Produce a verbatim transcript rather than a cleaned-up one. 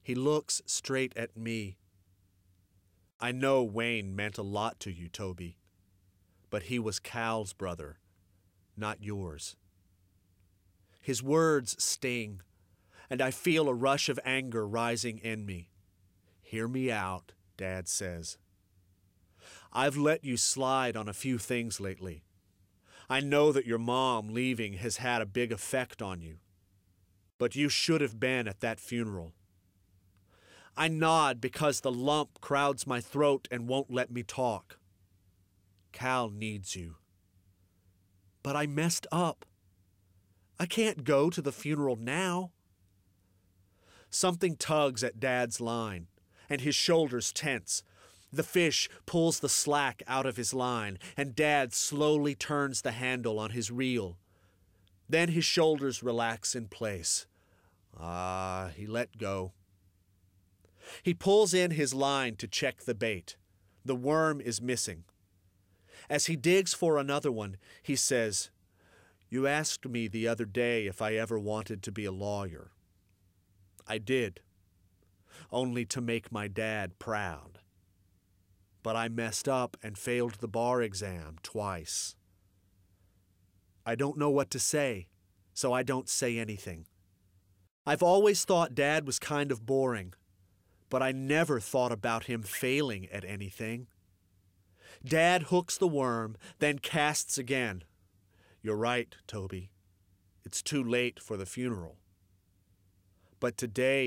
He looks straight at me. I know Wayne meant a lot to you, Toby, but he was Cal's brother, not yours. His words sting, and I feel a rush of anger rising in me. Hear me out, Dad says. I've let you slide on a few things lately. I know that your mom leaving has had a big effect on you, but you should have been at that funeral. I nod because the lump crowds my throat and won't let me talk. Cal needs you. But I messed up. I can't go to the funeral now. Something tugs at Dad's line, and his shoulders tense. The fish pulls the slack out of his line, and Dad slowly turns the handle on his reel. Then his shoulders relax in place. Ah, he let go. He pulls in his line to check the bait. The worm is missing. As he digs for another one, he says, "You asked me the other day if I ever wanted to be a lawyer. I did, only to make my dad proud. But I messed up and failed the bar exam twice. I don't know what to say, so I don't say anything. I've always thought Dad was kind of boring, but I never thought about him failing at anything." Dad hooks the worm, then casts again. "You're right, Toby. It's too late for the funeral. But today